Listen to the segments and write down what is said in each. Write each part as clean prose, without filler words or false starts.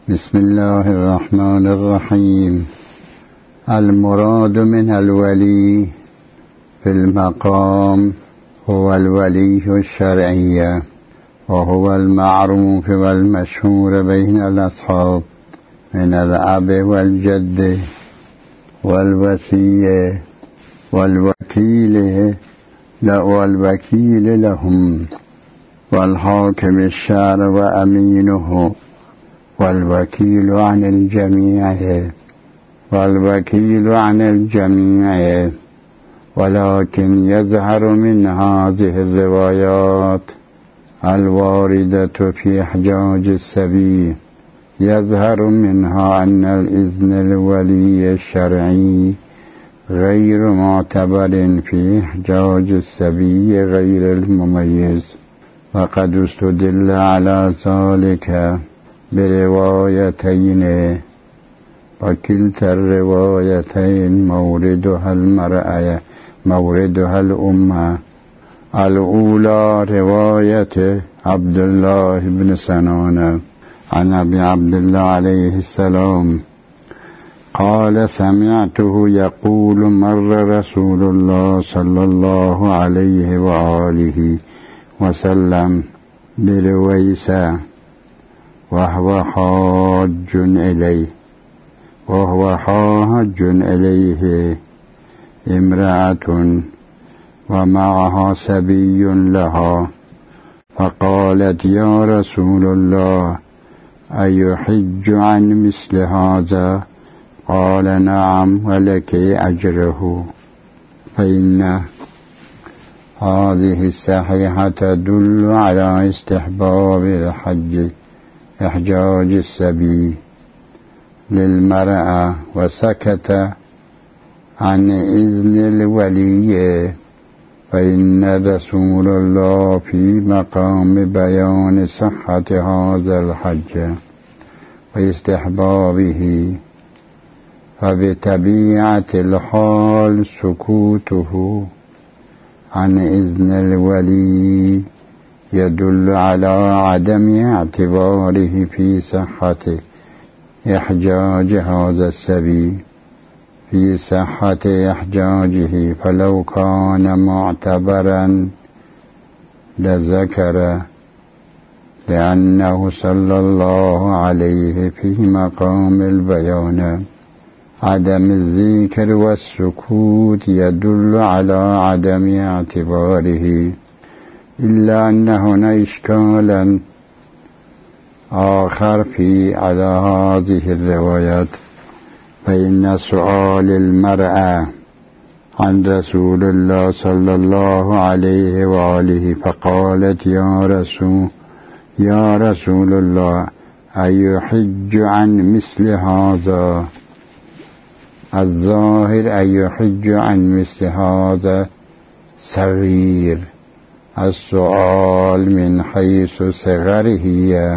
بسم الله الرحمن الرحيم. المراد من الولي في المقام هو الولي الشرعي، وهو المعروف والمشهور بين الأصحاب من الأب والجد والوصي والوكيل لهم، والحاكم الشرع وأمينه، والوكيل عن الجميع. ولكن يظهر من هذه الروايات الواردة في إحجاج السبي، يظهر منها أن الإذن الولي الشرعي غير معتبر في إحجاج السبي غير المميز، وقد استدل على ذلك بروايتين، وكلتا الروايتين موردها الأمة. الأولى رواية عبد الله بن سنان عن أبي عبد الله عليه السلام قال: سمعته يقول: مر رسول الله صلى الله عليه وآله وسلم برويسة وهو حاج إليه امرأة ومعها سبي لها، فقالت: يا رسول الله، أيحج عن مثل هذا؟ قال: نعم، ولك أجره. فإن هذه الصحيحة تدل على استحباب إحجاج السبي للمرأة، وسكت عن إذن الولي، فإن رسول الله في مقام بيان صحة هذا الحج واستحبابه، فبطبيعة الحال سكوته عن إذن الولي يدل على عدم اعتباره في صحة إحجاج هذا السبي، في صحة إحجاجه. فلو كان معتبرا لذكر، لأنه صلى الله عليه في مقام البيان. عدم الذكر والسكوت يدل على عدم اعتباره، إلا أن هنا إشكالا آخر على هذه الروايات. فإن سؤال المرأة عن رسول الله صلى الله عليه وآله فقالت: يا رسول الله، أيحج عن مثل هذا؟ الظاهر أيحج عن مثل هذا صغير، السؤال من حيث صغره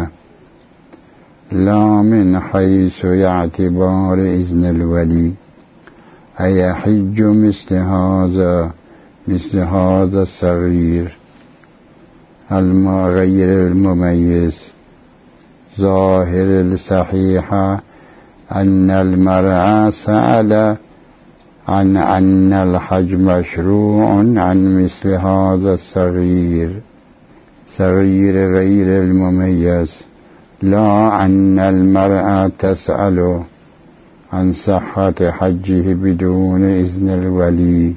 لا من حيث اعتبار إذن الولي. أيحج مثل هذا الصغير غير المميز؟ ظاهر الصحيحة أن المرأة سأل عن أن الحج مشروع عن مثل هذا الصغير غير المميز، لا أن المرأة تسأل عن صحة حجه بدون إذن الولي.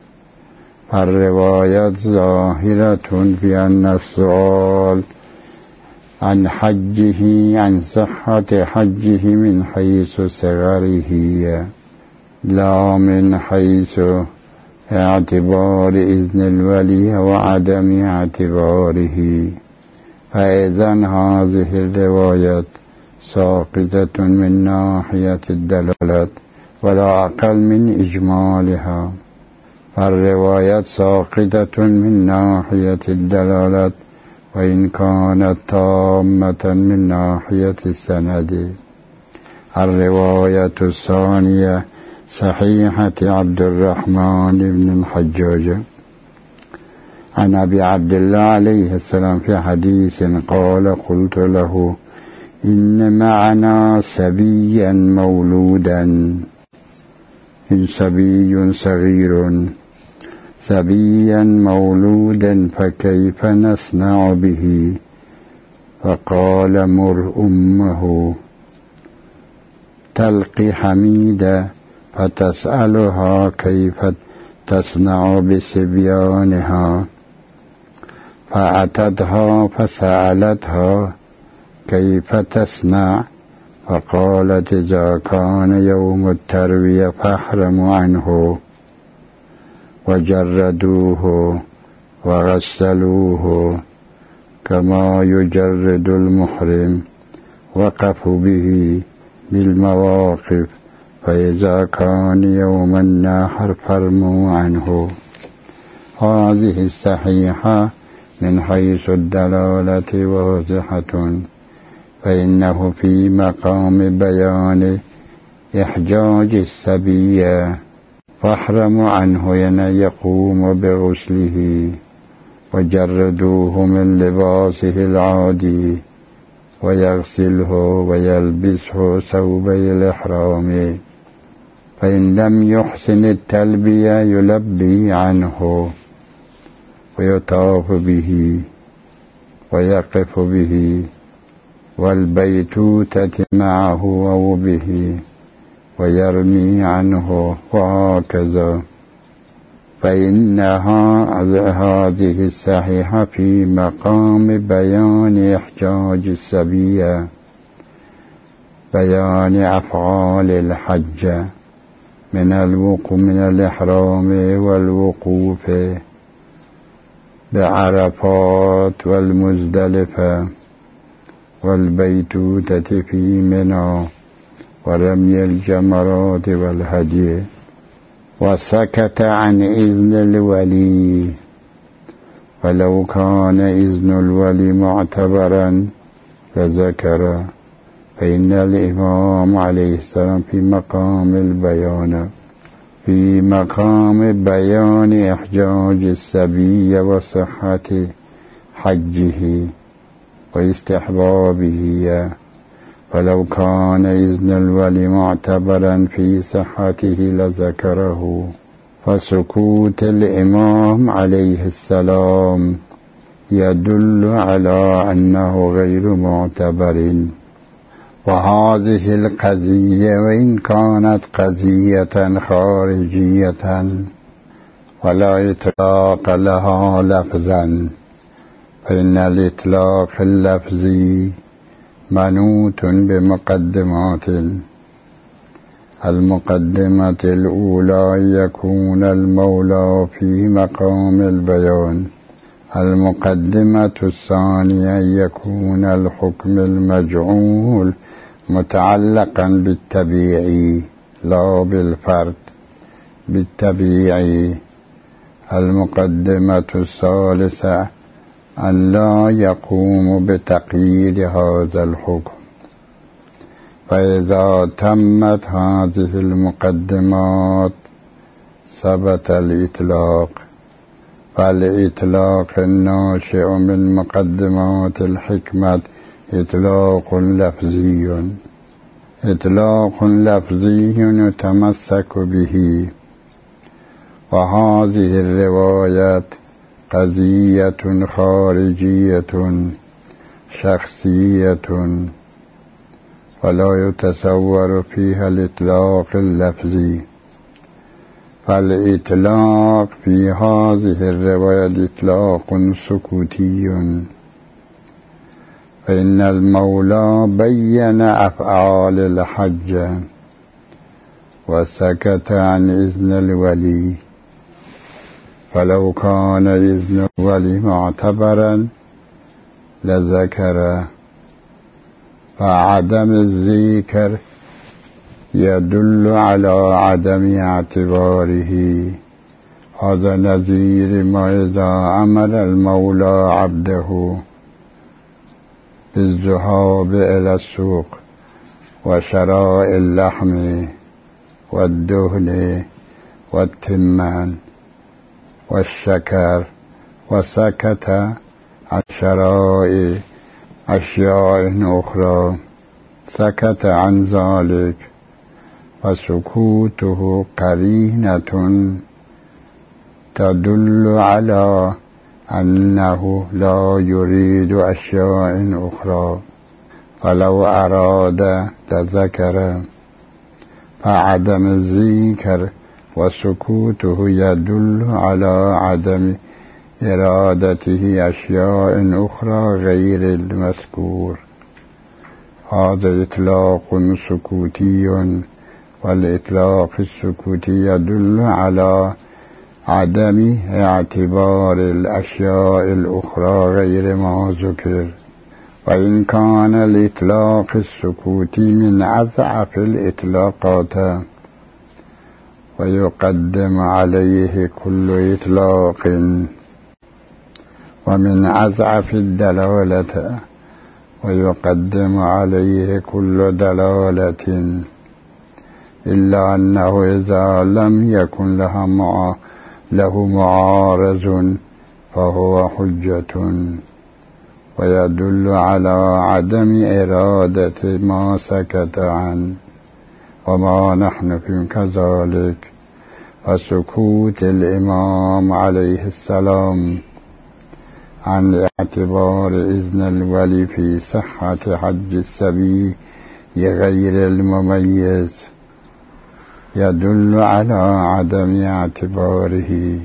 الروايات ظاهرة في أن السؤال عن صحة حجه من حيث صغره لا من حيث اعتبار إذن الولي وعدم اعتباره. فإذن هذه الروايات ساقطة من ناحية الدلالة ولا أقل من إجمالها. فالروايات ساقطة من ناحية الدلالة وإن كانت تامة من ناحية السند. الرواية الثانية صحيحة عبد الرحمن بن الحجاج عن أبي عبد الله عليه السلام في حديث قال: قلت له: إن معنا سبيا مولودا، إن صبي صغير سبيا مولودا فكيف نصنع به؟ فقال مر أمه تلقي حميدة فتسألها كيف تصنع بصبيانها، فأتتها فسألتها كيف تصنع، فقالت إذا كان يوم التروية فاحرموا عنه، وجردوه وغسلوه كما يجرد المحرم، وقفوا به بالمواقف، فإذا كان يوم النحر فارموا عنه. هذه الصحيحة من حيث الدلالة واضحة، فإنه في مقام بيان إحجاج السبية، فاحرموا عنه يقوم بغسله، وجردوه من لباسه العادي، ويغسله ويلبسه ثوبي الإحرام، فإن لم يحسن التلبية يلبي عنه، ويطاف به ويقف به، والبيتوتة معه أو به، ويرمي عنه، وهكذا. فإنها هذه الصحيحة في مقام بيان إحجاج السبية، بيان أفعال الحج من الإحرام والوقوف بعرفات والمزدلفة، والبيتوتة في منى، ورمي الجمرات والهدي. وسكت عن إذن الولي، ولو كان إذن الولي معتبرا فذكر، فإن الإمام عليه السلام في مقام بيان إحجاج السبي وصحة حجه واستحبابه، ولو كان إذن الولي معتبرا في صحته لذكره. فسكوت الإمام عليه السلام يدل على أنه غير معتبر. وهذه القضية وإن كانت قضية خارجية ولا إطلاق لها لفظا، فإن الإطلاق اللفظي منوط بمقدمات. المقدمة الأولى يكون المولى في مقام البيان، المقدمة الثانية يكون الحكم المجعول متعلقا بالتبيعي لا بالفرد، بالتبيعي. المقدمة الثالثة أن لا يقوم بتقييد هذا الحكم. فإذا تمت هذه المقدمات ثبت الإطلاق، فالإطلاق الناشئ من مقدمات الحكمة إطلاق لفظي، إطلاق لفظي يتمسك به. وهذه الروايات قضية خارجية شخصية، ولا يتصور فيها الإطلاق اللفظي. فالإطلاق في هذه الرواية إطلاق سكوتي، فإن المولى بين أفعال الحج وسكت عن إذن الولي. فلو كان إذن الولي معتبرا لذكر، فعدم الذكر يدل على عدم اعتباره. هذا نظير ما إذا أمر المولى عبده بالذهاب إلى السوق وشراء اللحم والدهن والتمان والشكر، وسكت عن شراء أشياء أخرى سكت عن ذلك، فسكوته قرينة تدل على أنه لا يريد أشياء أخرى، فلو أراد لذكر، فعدم الذكر وسكوته يدل على عدم إرادته أشياء أخرى غير المذكور. هذا إطلاق سكوتي، والإطلاق السكوتي يدل على عدم اعتبار الأشياء الأخرى غير ما ذكر. وإن كان الإطلاق السكوتي من أضعف الإطلاقات، ويقدم عليه كل إطلاق، ومن أضعف الدلالة، ويقدم عليه كل دلالة، إلا أنه إذا لم يكن له معارض فهو حجة، ويدل على عدم إرادة ما سكت عنه، وما نحن في كذلك. فسكوت الإمام عليه السلام عن اعتبار إذن الولي في صحة حج السبي غير المميز يدل على عدم اعتباره.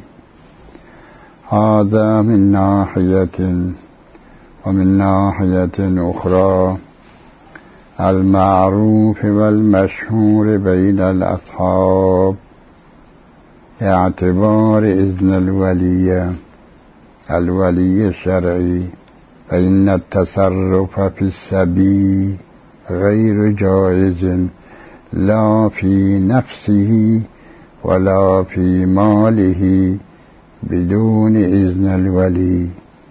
هذا من ناحية. ومن ناحية أخرى المعروف والمشهور بين الأصحاب اعتبار إذن الولي الشرعي، فإن التصرف في السبي غير جائز، لا في نفسه ولا في ماله بدون إذن الولي.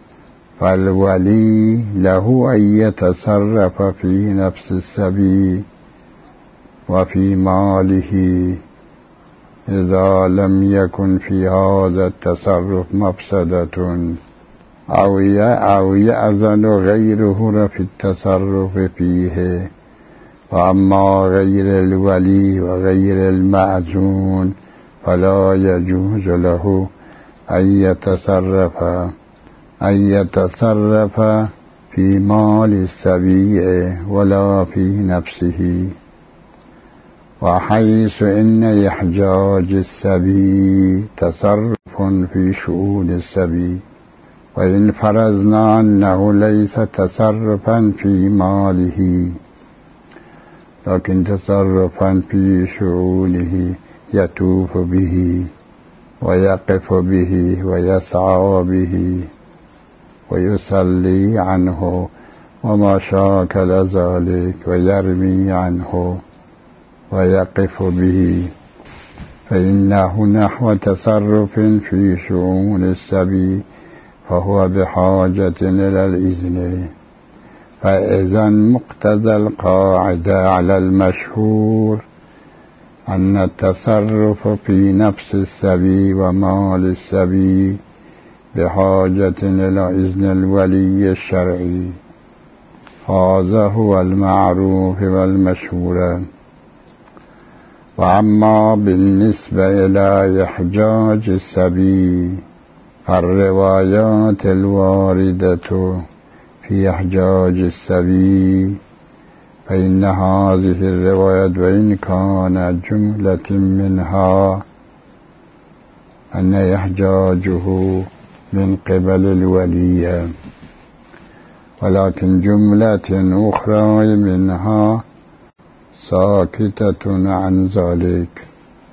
فالولي له أن يتصرف في نفس السبي وفي ماله إذا لم يكن في هذا التصرف مفسدة، أو يأذن غيره في التصرف فيه. وأما غير الولي وغير المأذون فلا يجوز له أن يتصرف في مال السبي ولا في نفسه. وحيث إن إحجاج السبي تصرف في شؤون السبي، وإن فرضنا أنه ليس تصرفا في ماله لكن تصرفا في شؤونه، يطوف به ويقف به ويسعى به ويصلي عنه وما شاكل ذلك، ويرمي عنه ويقف به، فإنه نحو تصرف في شؤون السبي، فهو بحاجة إلى الإذن. فإذا مقتضى القاعدة على المشهور أن التصرف في نفس السبي ومال السبي بحاجة إلى إذن الولي الشرعي. هذا هو المعروف والمشهور. وأما بالنسبة إلى إحجاج السبي فالروايات الواردة في إحجاج السبي، فإن هذه الروايات وإن كان جملة منها أن إحجاجه من قبل الولي، ولكن جملة أخرى منها ساكتة عن ذلك،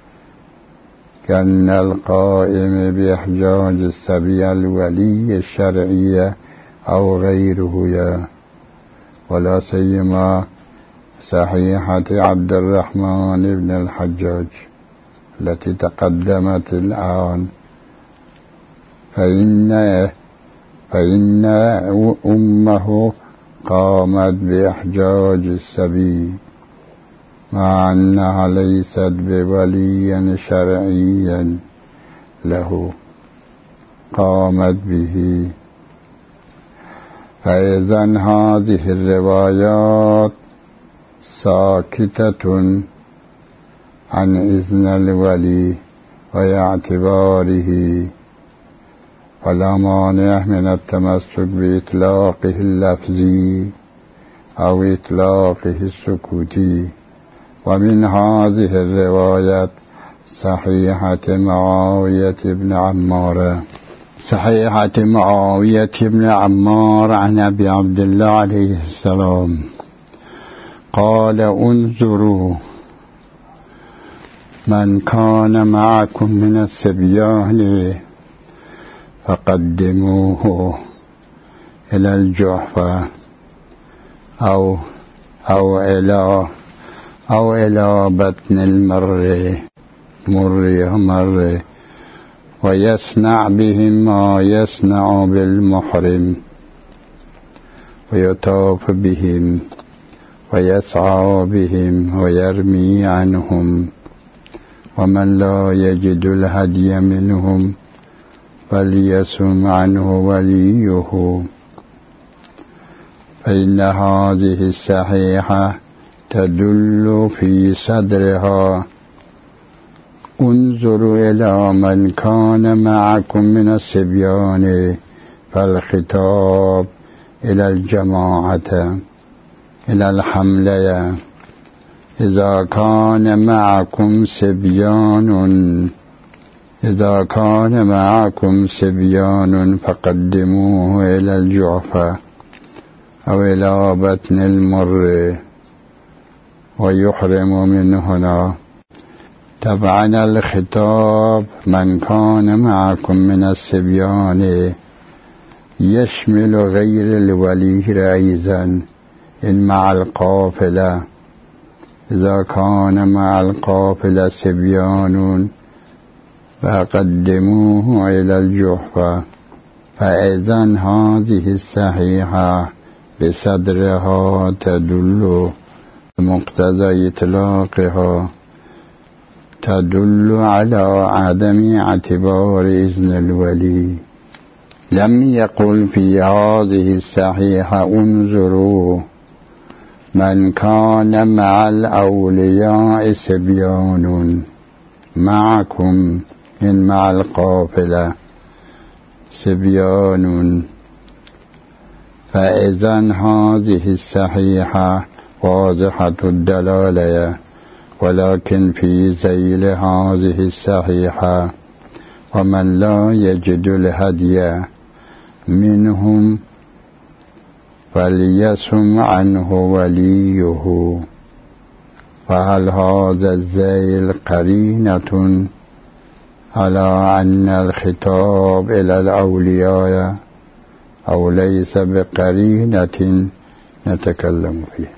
كأن القائم بإحجاج السبي الولي الشرعي أو غيره، ولا سيما صحيحة عبد الرحمن بن الحجاج التي تقدمت الآن، فإن أمه قامت بإحجاج السبي مع أنها ليست بولي شرعيا له، قامت به. فإذن هذه الروايات ساكتة عن إذن الولي واعتباره، فلا مانع من التمسك بإطلاقه اللفظي أو إطلاقه السكوتي. ومن هذه الرواية صحيحة معاوية بن عمار عن أبي عبد الله عليه السلام قال: انظروا من كان معكم من الصبيان فقدموه إلى الجحفة أو إلى بطن المر ويصنع بهم ما يصنع بالمحرم، ويطاف بهم ويسعى بهم ويرمي عنهم. ومن لا يجد الهدي منهم فليصم عنه وليه. فإن هذه الصحيحة تدل في صدرها: انظروا إلى من كان معكم من الصبيان، فالخطاب إلى الجماعة، إلى الحملة. إذا كان معكم صبيان فقدموه إلى الجحفة أو إلى بطن المر ويحرم من هنا. طبعا الخطاب من كان معكم من الصبيان يشمل غير الولي أيضا إن مع القافلة. إذا كان مع القافلة صبيان فقدموه إلى الجحفة. فإذا هذه الصحيحة بصدرها تدل بمقتضى إطلاقها تدل على عدم اعتبار إذن الولي. لم يقل في هذه الصحيحة: انظروا من كان مع الأولياء صبيان معكم، إن مع القافلة صبيان. فإذا هذه الصحيحة واضحة الدلالة، ولكن في ذيل هذه الصحيحة: ومن لا يجد الهدي منهم فليصم عنه وليه. فهل هذا الذيل قرينة على أن الخطاب إلى الأولياء أو ليس بقرينة؟ نتكلم فيه.